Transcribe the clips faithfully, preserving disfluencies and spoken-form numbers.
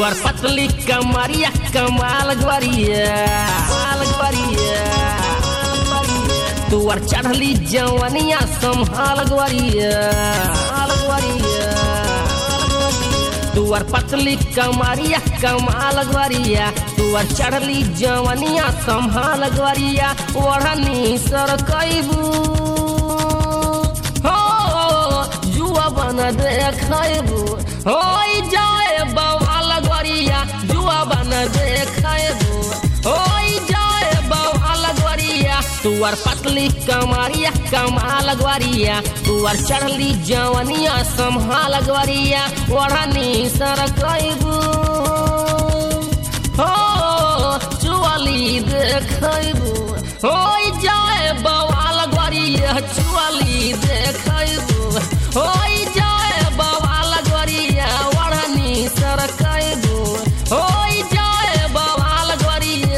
तुअर पतली कमरिया कमाल गोरिया कमाल गोरिया तुअर चढ़ली जवनिया संभाल गोरिया संभाल गोरिया तुअर पतली कमरिया कमाल गोरिया तुअर चढ़ली जवनिया संभाल गोरिया ओढ़नी सर कैबू हो जुआ बन देखबू हो जाए बवाल गोरिया जुआ बन देखबू हो जाए बवाल गोरिया तुअर पतली कमरिया कमाल गोरिया तुअर चढ़ली जवनिया संभाल गोरिया ओढ़नी सर कैबू हो चुअली देखबू हो जाए बवाल गोरिया चुअली देखबू हो जाए बवाल गोरिया ओढ़नी सर कैबू हो जाए बवाल गोरिया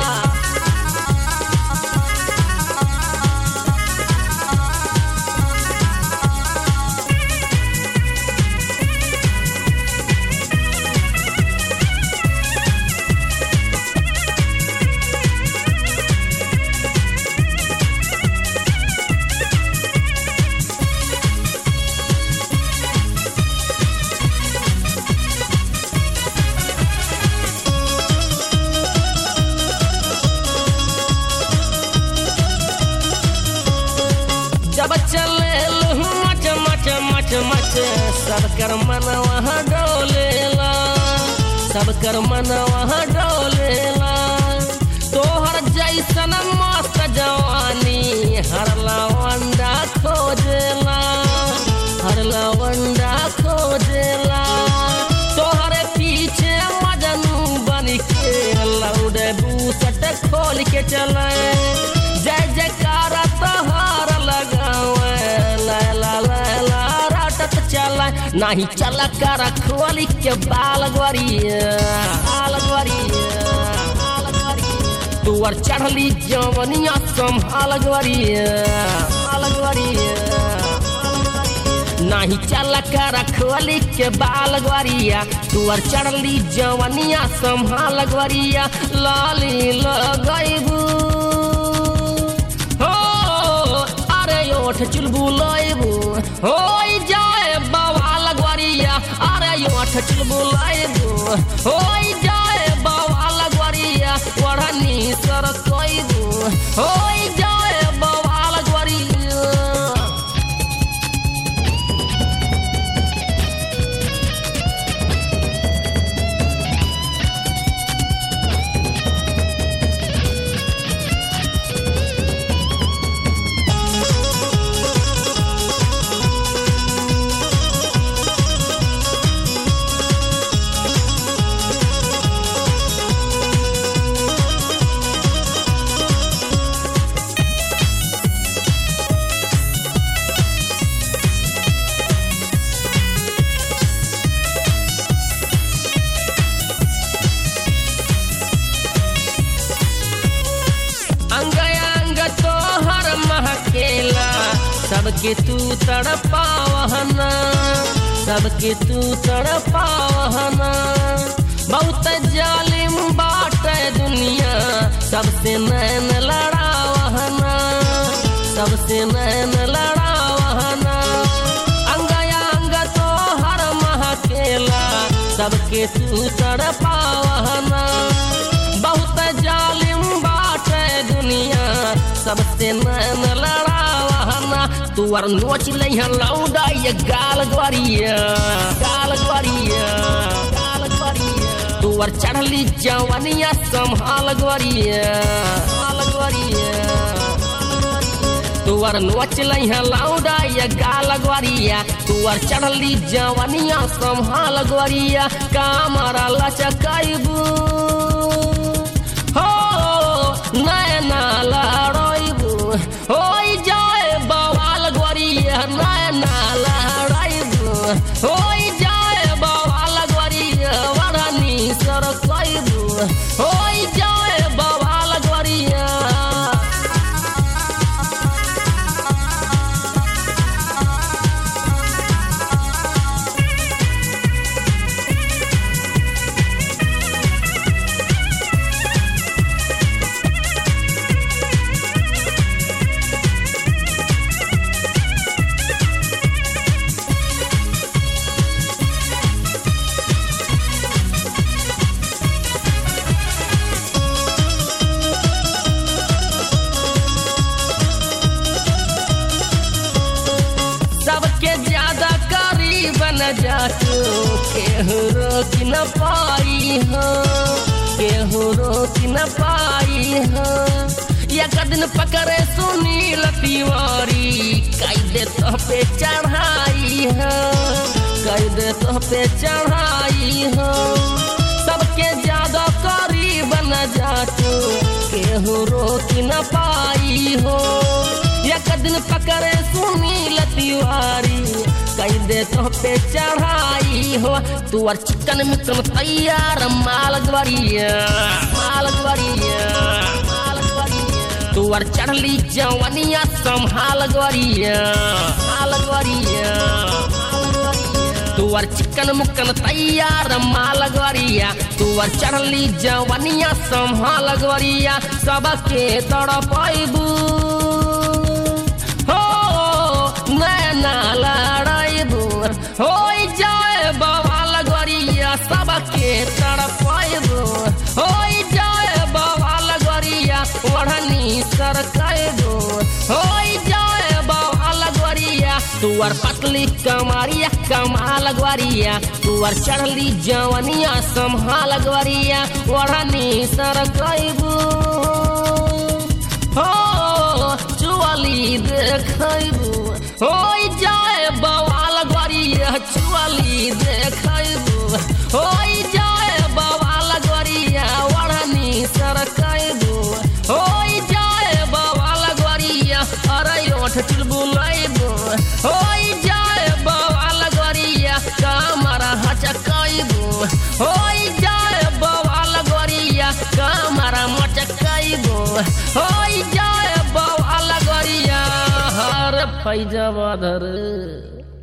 जब चले मच मच मच मच सब कर मन वहाँ डोलेला सब कर मन वहाँ डोलेला तोहर जैसन मस्त जवानी हर लवंडा खोजेला हर लवंडा खोजेला तोहरे पीछे मजनू बन के लौडे बूसट खोल के चले जय जयकार तोहर नहीं चल कर खोली के बाल गोरिया बाल गोरिया तुअर चढ़ली जवनिया संभाल गोरिया बाल गोरिया नहीं चल कर खोली के बाल गोरिया तुअर चढ़ली जवनिया संभाल गोरिया लाली लगैबू हो अरे ओठ चुलबू लैबू हो जाए बवाल गोरिया अरे ओठ चुलबू लैबू हो जाए बवाल गोरिया ओढ़नी सर कैबू हो जाए बवाल गोरिया सबके तू तड़पावहना सबके तू तड़पावहना बहुत जालिम बाटे दुनिया सबसे नैन लड़ावहना सबसे नैन लड़ावहना अंगया अंग तो हर महकेला सबके तू तड़पावहना बहुत जालिम बाटे दुनिया सबसे नैन लड़ावहना तुअर नोच लइहा लौडा ये गाल गोरिया गाल गोरिया गाल गोरिया तुअर चढ़ली जवनिया संभाल गोरिया संभाल गोरिया तुअर नोच लइहा लौडा ये गाल गोरिया तुअर चढ़ली जवनिया संभाल गोरिया कामरा लचकैबू हो नैना लड़ैबू हो जाए बवाल गोरिया नैना लड़ैबू हो जाए बवाल गोरिया वरनी सर कैबू हो जाए बवाल गोरिया केहू रोक न पाई हो, केहू रोक न पाई हो। एक दिन पकड़े सुनील तिवारी कई दे तो पे चढ़ाई हो, कई दे तो पे चढ़ाई हो। सबके ज्यादा करीब न जाचो केहू रोक न पाई हो। एक दिन पकड़े सुनील तिवारी कई दे तो पे चढ़ाई हो। तुअर चिकन मिकन तैयार माल ग्वारिया, माल ग्वारिया, माल ग्वारिया। तुअर चढ़ली जवनिया संभाल ग्वारिया, माल ग्वारिया, माल ग्वारिया। तुअर चिकन मुकन तैयार माल ग्वारिया, तुअर चढ़ली जवनिया संभाल ग्वारिया। सबके तड़पाइबू नैना लड़ाइबू हो जाए बवाल ग्वारिया। सबके तड़पाइबू हो जाए बवाल ग्वारिया। ओढ़नी सरकाइबू हो जाए बवाल ग्वारिया। तुअर पतली कमारिया कमाल ग्वारिया, तुअर चढ़ली जवनिया संभाल ग्वारिया। ओढ़नी सरकाइबू हो चुअली देखैबू हो जाए बवाल ग्वारिया। चुअली देखैबू हो जाए बवाल ग्वारिया। ओढ़नी सरकाइबू हो जाए बवाल ग्वारिया। अरे ओठ चुलबुलाइबू हो जाए बवाल ग्वारिया। कमर हचकाइबू हो जाए बवाल ग्वारिया। कमर मचकाइबू हो जाए बवाल ग्वारिया। हर फैजाबा धर।